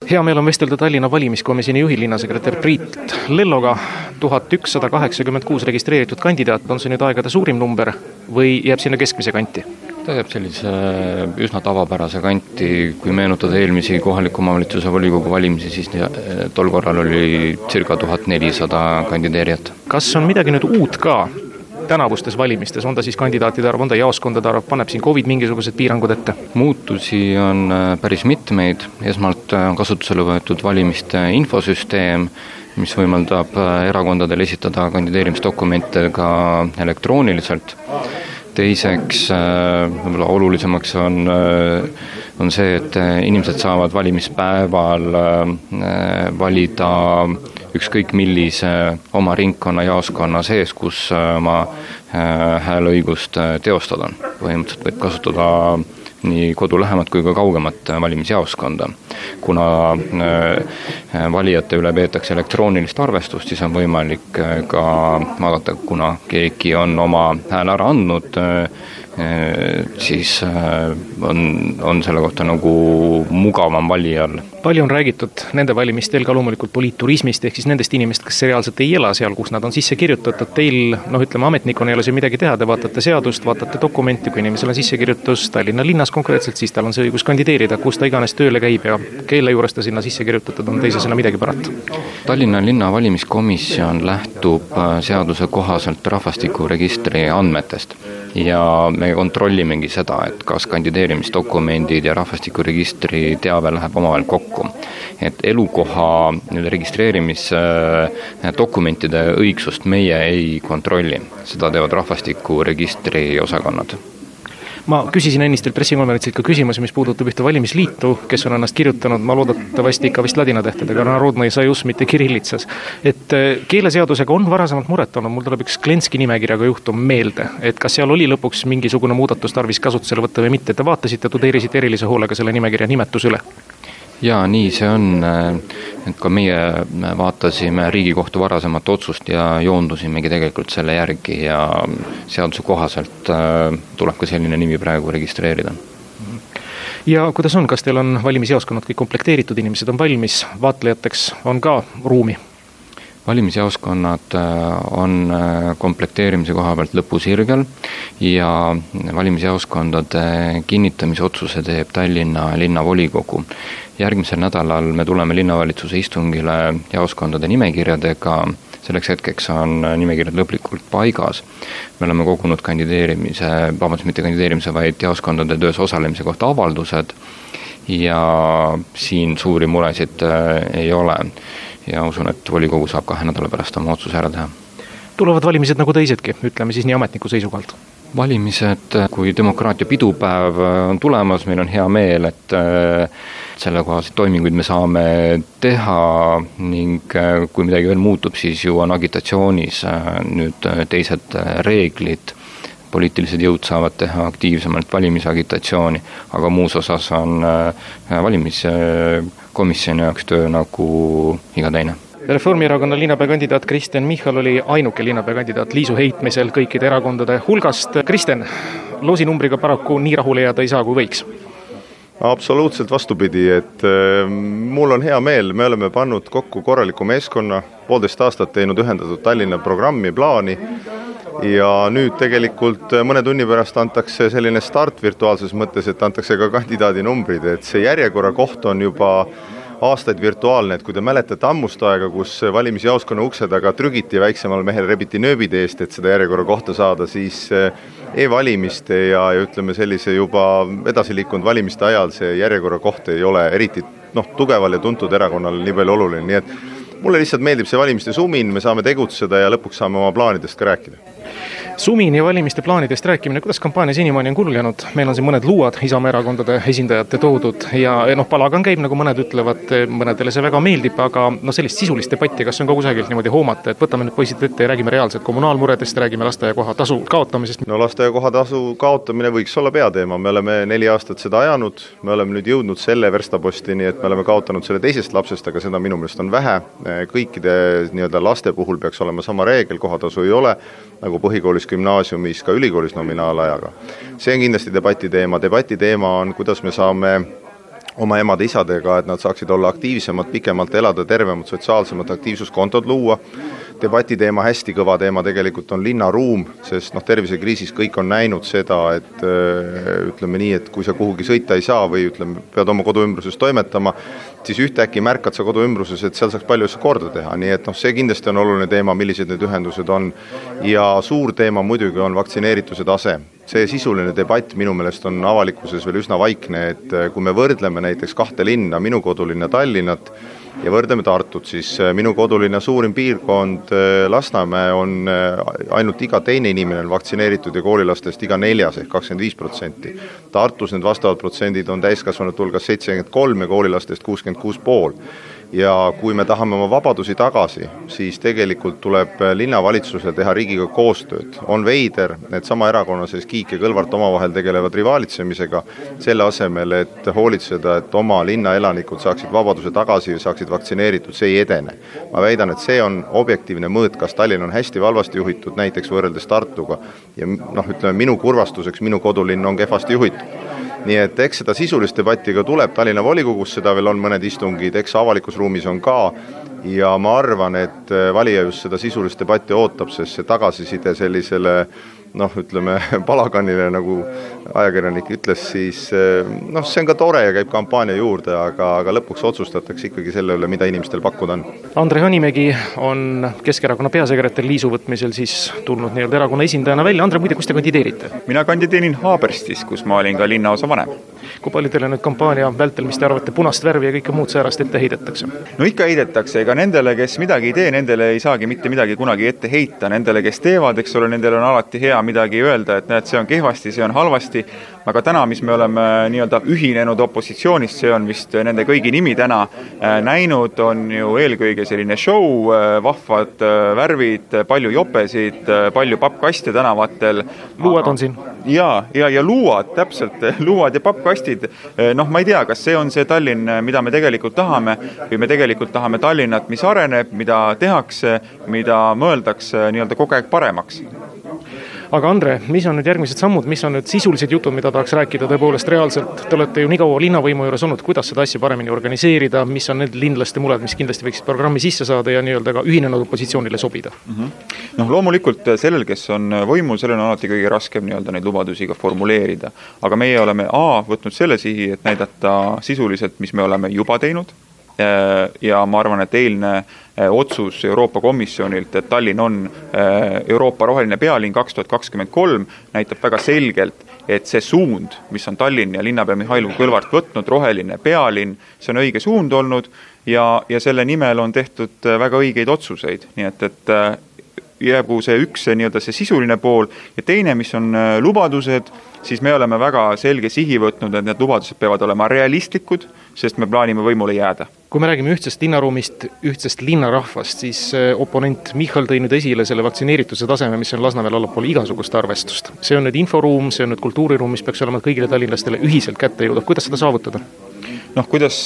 Hea meel on vestelda Tallinna valimiskomisjoni juhi linnasekretär Priit Lelloga. 1186 registreeritud kandidaat, on see nüüd aegade suurim number või jääb sinna keskmise kanti? Ta jääb sellise üsna tavapärase kanti, kui meenutada eelmisi kohaliku omavalitsuse volikogu valimisi, siis tol korral oli circa 1400 kandideerijat. Kas on midagi nüüd uut ka tänavustes valimistes, on ta siis kandidaatide arv, on ta jaoskondade arv, paneb siin COVID mingisugused piirangud ette? Muutusi on päris mitmeid, esmalt on kasutusele võetud valimiste infosüsteem, mis võimaldab erakondadel esitada kandideerimisdokumente ka elektrooniliselt. Teiseks, võib-olla olulisemaks on see, et inimesed saavad valimispäeval valida ükskõik millise oma ringkonna jaoskonna sees, kus oma hääleõigust teostada. Põhimõtteliselt võib kasutada nii kodu lähemat kui ka kaugemat valimisjaoskonda. Kuna valijate üle peetakse elektroonilist arvestust, siis on võimalik ka vaadata, kuna keegi on oma hääle ära andnud, siis on selle kohta nagu mugavam valijal. Palju on räägitud nende valimistel ka loomulikult poliitturismist, ehk siis nendest inimest, kes reaalselt ei ela seal, kus nad on sisse kirjutatud. Teil, ütleme, ametnikuna ei ole see midagi teha, te vaatate seadust, vaatate dokumenti, kui inimesel on sissekirjutus Tallinna linnas konkreetselt, siis tal on see õigus kandideerida, kus ta iganes tööle käib ja kelle juures ta sinna sisse kirjutatud on, teisesena midagi parata. Tallinna linna valimiskomisjon lähtub seaduse kohaselt rahvastikuregistri andmetest ja me kontrollimegi seda, et kas kandideerimisdokumendid ja rahvastikuregistri teave läheb omavahel kokku. Et elukoha registreerimisdokumentide õigsust meie ei kontrolli. Seda teevad rahvastikuregistri osakonnad. Ma küsisin ennist pressikonverentsilt ka küsimusi, mis puudutab ühte valimisliitu, kes on ennast kirjutanud, ma loodatavasti ikka vist ladinatähtedega, Narodnoi Sojus, mitte kirillitsas. Et keeleseadusega on varasemalt muret olnud, mul tuleb üks Klenski nimekirjaga juhtum meelde, et kas seal oli lõpuks mingisugune muudatus tarvis kasutusele võtta või mitte, te vaatasite, tudeerisite erilise hoolega selle nimekirja nimetus üle? Jaa, nii see on, et ka meie vaatasime Riigikohtu varasemat otsust ja joondusimegi tegelikult selle järgi ja seaduse kohaselt tuleb ka selline nimi praegu registreerida. Ja kuidas on, kas teil on valimisjaoskonnad kõik komplekteeritud, inimesed on valmis, vaatlejateks on ka ruumi? Valimisjaoskonnad on komplekteerimise koha pealt lõpusirgel ja valimisjaoskondade kinnitamise otsuse teeb Tallinna linnavolikogu. Järgmisel nädalal me tuleme linnavalitsuse istungile jaoskondade nimekirjadega, selleks hetkeks on nimekirjad lõplikult paigas. Me oleme kogunud vaid jaoskondade töös osalemise kohta avaldused ja siin suuri muresid ei ole. Ja usun, et volikogu saab 2 nädala pärast oma otsuse ära teha. Tulevad valimised nagu teisedki, ütleme siis nii ametniku seisukohalt. Valimised, kui demokraatia pidupäev on tulemas, meil on hea meel, et selle kohaseid toiminguid me saame teha ning kui midagi veel muutub, siis ju on agitatsioonis nüüd teised reeglid. Poliitilised jõud saavad teha aktiivsemalt valimisagitatsiooni, aga muus osas on valimiskomisjoni jaoks töö nagu iga teine. Reformierakonna linnapeakandidaat Kristen Michal oli ainuke linnapeakandidaat liisu heitmisel kõikide erakondade hulgast. Kristen, loosinumbriga paraku nii rahule jääda ei saa, kui võiks. Absoluutselt vastupidi, et mul on hea meel, me oleme pannud kokku korraliku meeskonna, 1,5 aastat teinud ühendatud Tallinna programmi, plaani ja nüüd tegelikult mõne tunni pärast antakse selline start virtuaalses mõttes, et antakse ka kandidaadi numbrid, et see järjekorra koht on juba aastaid virtuaalne, et kui te mäletate ammust aega, kus valimisjaoskonna ukse taga trügiti väiksemal mehel rebiti nööbide eest, et seda järjekorra kohta saada, siis e-valimiste ja ütleme sellise juba edasi liikunud valimiste ajal see järjekorra koht ei ole eriti tugeval ja tuntud erakonnal nii palju oluline, nii et mulle lihtsalt meeldib see valimiste sumin, me saame tegutseda ja lõpuks saame oma plaanidest ka rääkida. Sumin ja valimiste plaanidest rääkimine, kuidas kampaania senimaani on kulgenud? Meil on siin mõned luuad Isamaa erakondade esindajate toodud ja palagan käib, nagu mõned ütlevad, mõnedele see väga meeldib, aga sellist sisulist debatti, kas on ka kusagilt niimoodi hoomata, et võtame nüüd poisid ette ja räägime reaalselt kommunaalmuredest, räägime lasteaiakoha tasu kaotamisest. Lasteaiakoha tasu kaotamine võiks olla peateema, me oleme 4 aastat seda ajanud, me oleme nüüd jõudnud selle verstapostini, et me oleme kaotanud selle teisest lapsest, aga seda minu meelest on vähe. Kõikide laste puhul peaks olema sama reegel, kohatasu ei ole, nagu põhikoolis, gümnaasiumis, ka ülikoolis nominaalajaga. See on kindlasti debati teema on, kuidas me saame oma emade-isadega, et nad saaksid olla aktiivsemad, pikemalt elada, tervemad, sotsiaalsemad aktiivsuskontod luua. Debati teema, hästi kõva teema tegelikult on linnaruum, sest tervisekriisis kõik on näinud seda, et ütleme nii, et kui sa kuhugi sõita ei saa või ütleme, pead oma koduümbruses toimetama, siis ühtäkki märkad sa koduümbruses, et seal saaks palju asju korda teha, nii et see kindlasti on oluline teema, millised need ühendused on. Ja suur teema muidugi on vaktsineerituse tase. See sisuline debatt minu meelest on avalikkuses veel üsna vaikne, et kui me võrdleme näiteks 2 linna, minu kodulinna Tallinnat ja võrdleme Tartut, siis minu kodulinna suurim piirkond Lasnamäe on ainult iga teine inimene on vaktsineeritud ja koolilastest iga 4 ehk 25%. Tartus need vastavad protsendid on täiskasvanute hulgas 73 ja koolilastest 66,5%. Ja kui me tahame oma vabadusi tagasi, siis tegelikult tuleb linnavalitsusel teha riigiga koostööd. On veider, et sama erakonna sees Kiik ja Kõlvart omavahel tegelevad rivaalitsemisega selle asemel, et hoolitseda, et oma linna elanikud saaksid vabaduse tagasi ja saaksid vaktsineeritud, see ei edene. Ma väidan, et see on objektiivne mõõt, kas Tallinn on hästi valvasti juhitud, näiteks võrreldes Tartuga. Ja ütleme, minu kurvastuseks, minu kodulinn on kehvasti juhitud. Nii et eks seda sisulist debatiga tuleb Tallinna volikogus, seda veel on mõned istungid, eks avalikus ruumis on ka ja ma arvan, et valija just seda sisulist debatti ootab, sest see tagasiside sellisele ütleme, palaganile, nagu ajakirjanik ütles, siis see on ka tore ja käib kampaania juurde, aga lõpuks otsustatakse ikkagi selle üle, mida inimestel pakkuda on. Andre Hanimägi on Keskerakonna peasekretär liisu võtmisel siis tulnud nii-öelda erakonna esindajana välja. Andre, muide, kus te kandideerite? Mina kandideerin Haaberstis, kus ma olin ka linnaosa vanem. Kui palju teile nüüd kampaania vältel, mis te arvate, punast värvi ja kõike muud säärast ette heidetakse? No ikka heidetakse, ega nendele, kes midagi ei tee, nendele ei saagi mitte midagi kunagi ette heita. Nendele, kes teevad, eks ole, nendele on alati hea midagi öelda, et näed, see on kehvasti, see on halvasti, aga täna, mis me oleme nii-öelda ühinenud opositsioonist, see on vist nende kõigi nimi täna näinud, on ju eelkõige selline show, vahvad värvid, palju jopesid, palju pappkaste tänavatel. Luuad on siin? Ja luuad, täpselt, luuad ja pappkastid. Ma ei tea, kas see on see Tallinn, mida me tegelikult tahame, või me tegelikult tahame Tallinnat, mis areneb, mida tehakse, mida mõeldakse nii-öelda kogu aeg paremaks. Aga Andre, mis on nüüd järgmised sammud, mis on nüüd sisulised jutud, mida tahaks rääkida tõepoolest reaalselt? Te olete ju nii kaua linnavõimu juures olnud, kuidas seda asja paremini organiseerida, mis on need linlaste mured, mis kindlasti võiksid programmi sisse saada ja nii-öelda ka ühinenud opositsioonile sobida? Loomulikult sellel, kes on võimul, sellel on alati kõige raskem nii-öelda neid lubadusi ka formuleerida. Aga meie oleme võtnud selle sihi, et näidata sisuliselt, mis me oleme juba teinud. Ja ma arvan, et eilne otsus Euroopa Komisjonilt, et Tallinn on Euroopa roheline pealinn 2023, näitab väga selgelt, et see suund, mis on Tallinn ja linnapea Mihhail Kõlvart võtnud, roheline pealinn, see on õige suund olnud ja selle nimel on tehtud väga õigeid otsuseid. Nii et jäägu see üks nii-öelda see sisuline pool ja teine, mis on lubadused, siis me oleme väga selge sihi võtnud, et need lubadused peavad olema realistlikud, sest me plaanime võimule jääda. Kui me räägime ühtsest linnaruumist, ühtsest linnarahvast, siis oponent Michal tõi nüüd esile selle vaktsineerituse taseme, mis on Lasnamäel allapool igasugust arvestust. See on nüüd inforuum, see on nüüd kultuuriruum, mis peaks olema kõigile tallinlastele ühiselt kätte jõuda. Kuidas seda saavutada? Kuidas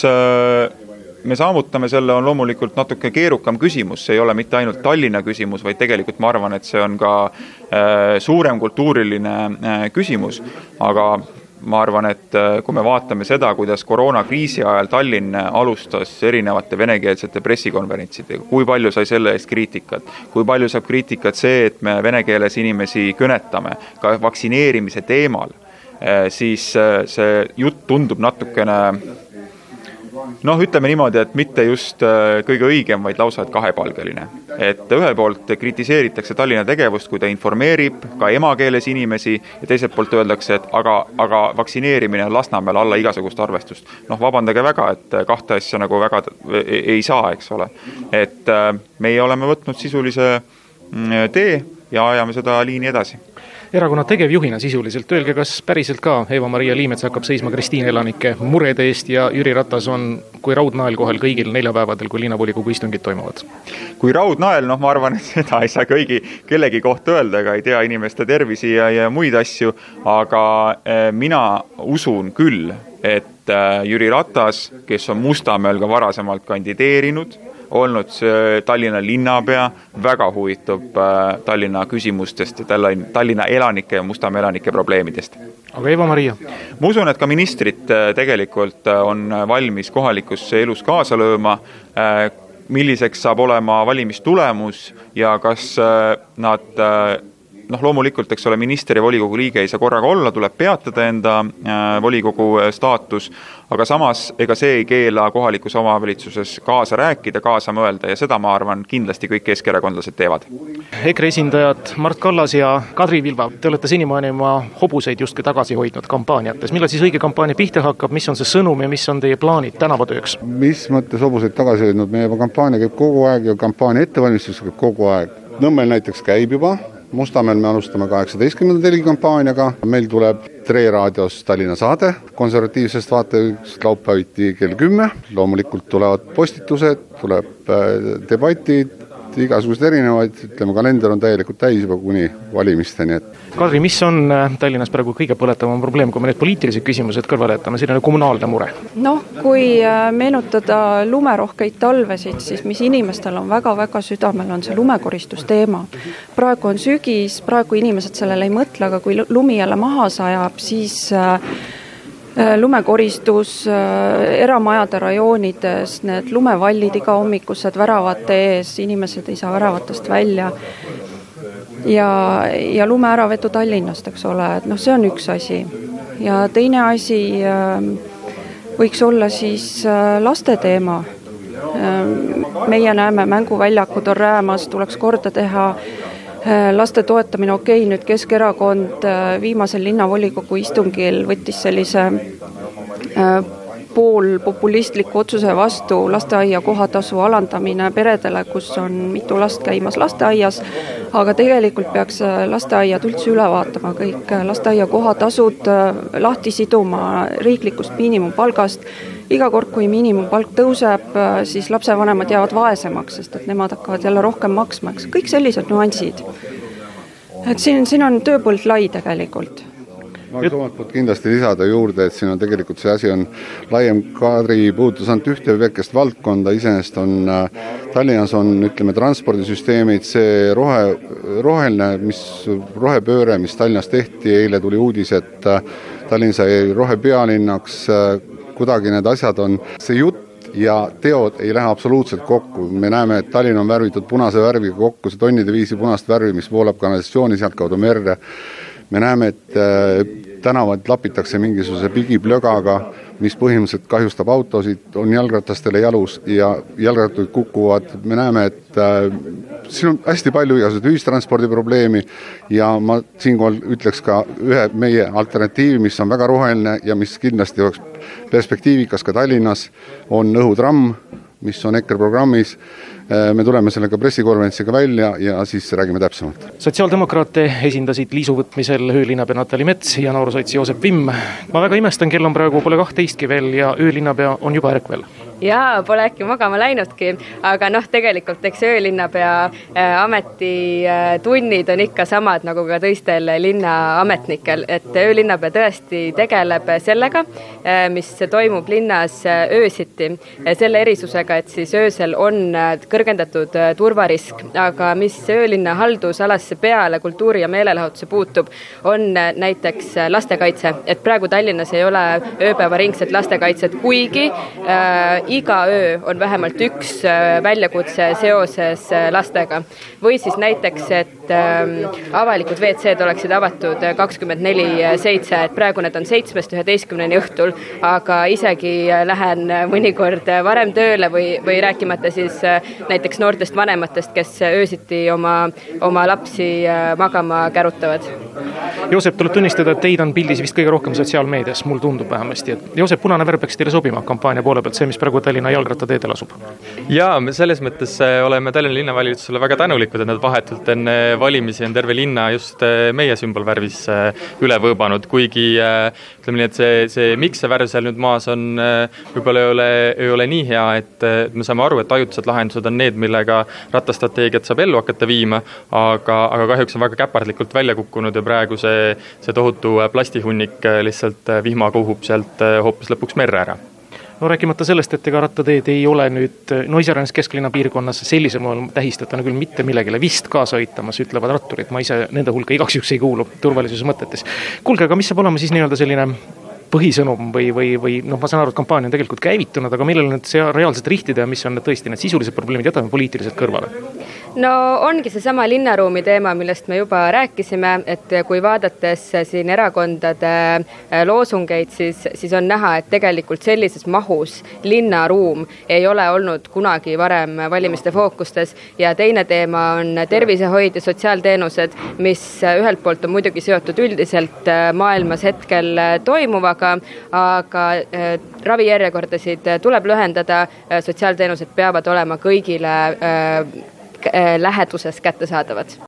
me saavutame selle on loomulikult natuke keerukam küsimus, see ei ole mitte ainult Tallinna küsimus, vaid tegelikult ma arvan, et see on ka suurem kultuuriline küsimus, aga ma arvan, et kui me vaatame seda, kuidas koroonakriisi ajal Tallinn alustas erinevate venekeelsete pressikonverentsidega, kui palju sai selle eest kriitikat, kui palju saab kriitikat see, et me venekeeles inimesi kõnetame ka vaktsineerimise teemal, siis see jutt tundub natukene ütleme niimoodi, et mitte just kõige õigem, vaid lausa et kahepalgeline. Et ühel poolt kritiseeritakse Tallinna tegevust, kui ta informeerib ka emakeeles inimesi ja teiselt poolt öeldakse, et aga vaktsineerimine on Lasnamäel alla igasugust arvestust. Vabandage väga, et kahte asja nagu väga ei saa, eks ole. Et meie oleme võtnud sisulise tee ja ajame seda liini edasi. Erakonna tegevjuhina sisuliselt, öelge, kas päriselt ka Eva-Maria Liimets hakkab seisma Kristiine elanike murede eest ja Jüri Ratas on kui raudnael kohal kõigil neljapäevadel, kui linnavolikogu istungid toimuvad? Kui raudnael, ma arvan, et seda ei saa kellegi kohta öelda, ega ei tea inimeste tervisi ja muid asju, aga mina usun küll, et Jüri Ratas, kes on Mustamäel ka varasemalt kandideerinud, olnud Tallinna linnapea, väga huvitub Tallinna küsimustest ja Tallinna elanike ja Mustamäe elanike probleemidest. Aga Eva-Maria? Ma usun, et ka ministrid tegelikult on valmis kohalikus elus kaasa lööma, milliseks saab olema valimistulemus ja kas nad loomulikult, eks ole, minister ja volikogu liige ei saa korraga olla, tuleb peatada enda volikogu staatus, aga samas ega see ei keela kohalikus omavalitsuses kaasa rääkida, kaasa mõelda ja seda, ma arvan, kindlasti kõik keskerakondlased teevad. EKRE esindajad Mart Kallas ja Kadri Vilva, te olete senimaani oma hobuseid justkui tagasi hoidnud kampaaniates. Millal siis õige kampaania pihta hakkab, mis on see sõnum ja mis on teie plaanid tänavatööks? Mis mõttes hobuseid tagasi hoidnud? Meie kampaania käib kogu aeg ja kampaania ettevalmistus käib kogu aeg. Nõmmel näiteks käib juba. Mustamäel me alustame 18. telgikampaaniaga. Meil tuleb Tre raadios Tallinna saade konservatiivsest vaatejuhist laupäeviti kell 10. Loomulikult tulevad postitused, tuleb debatid, igasugused erinevaid, ütleme, kalender on täielikult täis juba kuni valimisteni. Kadri, mis on Tallinnas praegu kõige põletavam probleem, kui me need poliitilised küsimused kõrvale jätame, selline kommunaalne mure? Kui meenutada lumerohkeid talvesid, siis mis inimestel on väga-väga südamel, on see lumekoristusteema. Praegu on sügis, praegu inimesed sellele ei mõtle, aga kui lumi jälle maha sajab, siis lumekoristus eramajade rajoonides, need lumevallid iga hommikused väravate ees, inimesed ei saa väravatest välja ja lume äravetu Tallinnast, eks ole, et see on üks asi. Ja teine asi võiks olla siis laste teema. Meie näeme, mänguväljakud on räämas, tuleks korda teha, laste toetamine nüüd Keskerakond viimasel linnavolikogu istungil võttis sellise poolpopulistliku otsuse vastu lasteaia kohatasu alandamine peredele, kus on mitu last käimas lasteaias, aga tegelikult peaks lasteaiad üldse üle vaatama kõik lasteaia kohatasud lahti siduma riiklikust miinimumpalgast. Iga kord, kui miinimumpalk tõuseb, siis lapsevanemad jäävad vaesemaks, sest et nemad hakkavad jälle rohkem maksma. Kõik sellised nuansid. Et siin on tööpõld lai tegelikult. Ma võiks omalt poolt kindlasti lisada juurde, et siin on tegelikult see asi on laiem. Kadri puudutas ainult ühte väikest valdkonda, iseenesest on Tallinnas on, ütleme, transpordisüsteemid, see rohepööre, mis Tallinnas tehti, eile tuli uudis, et Tallinn sai rohepealinnaks, kuidagi need asjad on, see jutt ja teod ei lähe absoluutselt kokku. Me näeme, et Tallinn on värvitud punase värviga kokku, see tonnide viisi punast värvi, mis voolab kanalisatsiooni sealt kaudu merre. Me näeme, et tänavad lapitakse mingisuguse pigiplögaga, mis põhimõtteliselt kahjustab autosid, on jalgratastele jalus ja jalgratud kukuvad. Me näeme, et siin on hästi palju igasugused ühistranspordi probleemi ja ma siinkohal ütleks ka ühe meie alternatiivi, mis on väga roheline ja mis kindlasti oleks perspektiivikas ka Tallinnas, on õhutramm, mis on EKRE programmis. Me tuleme sellega pressikonverentsiga välja ja siis räägime täpsemalt. Sotsiaaldemokraate esindasid liisuvõtmisel öölinnapea Natali Mets ja noorsotsi Joosep Vimm. Ma väga imestan, kell on praegu pole 12 veel ja öölinnapea on juba ärkvel. Jaa, pole äkki magama läinudki, aga tegelikult eks öölinnapea ametitunnid on ikka samad nagu ka teistel linnaametnikel, et öölinnapea tõesti tegeleb sellega, mis toimub linnas öösiti, selle erisusega, et siis öösel on kõrgendatud turvarisk, aga mis öölinna haldusalasse peale kultuuri ja meelelahutuse puutub, on näiteks lastekaitse, et praegu Tallinnas ei ole ööpäevaringset lastekaitset, kuigi iga öö on vähemalt üks väljakutse seoses lastega. Või siis näiteks, et avalikud WC-d oleksid avatud 24/7, et praegu need on 7-11 õhtul, aga isegi lähen mõnikord varem tööle või rääkimata siis näiteks noortest vanematest, kes öösiti oma lapsi magama kärutavad. Joosep, tuleb tunnistada, et teid on pildis vist kõige rohkem sotsiaalmeedias, mul tundub vähemasti. Et Joosep, punane värv peaks teile sobima kampaania poole pealt, see, mis praegu Tallinna jalgrattateedel asub. Jaa, me selles mõttes oleme Tallinna linnavalitsusele väga tänulikud, et nad vahetult enne valimisi on terve linna just meie sümbolvärvis üle võõbanud, kuigi ütleme nii, et see miks see värv seal nüüd maas on, võib-olla ei ole nii hea, et me saame aru, et ajutised lahendused on need, millega rattastrateegiat saab ellu hakata viima, aga kahjuks on väga käpardlikult välja kukkunud ja praegu see tohutu plastihunnik lihtsalt vihma kuhub sealt hoopis lõpuks merre ära. no rääkimata sellest, et ega rattateed ei ole nüüd iseäranis kesklinna piirkonnas sellisel moel tähistatuna küll mitte millegile vist kaasa aitamas, ütlevad ratturid, ma ise nende hulka igaks juhuks ei kuulu turvalisuse mõtetes. Kuulge, aga mis saab olema siis nii-öelda selline põhisõnum või ma saan aru, et kampaania on tegelikult käivitunud, aga millel need see reaalselt rihtida ja mis on need tõesti need sisulised probleemid, jätame poliitiliselt kõrvale? No ongi see sama linnaruumi teema, millest me juba rääkisime, et kui vaadates siin erakondade loosungeid, siis on näha, et tegelikult sellises mahus linnaruum ei ole olnud kunagi varem valimiste fookustes ja teine teema on tervisehoid ja sotsiaalteenused, mis ühelt poolt on muidugi seotud üldiselt maailmas hetkel toimuvaga, aga ravijärjekordasid tuleb lühendada, sotsiaalteenused peavad olema kõigile läheduses kättesaadavad.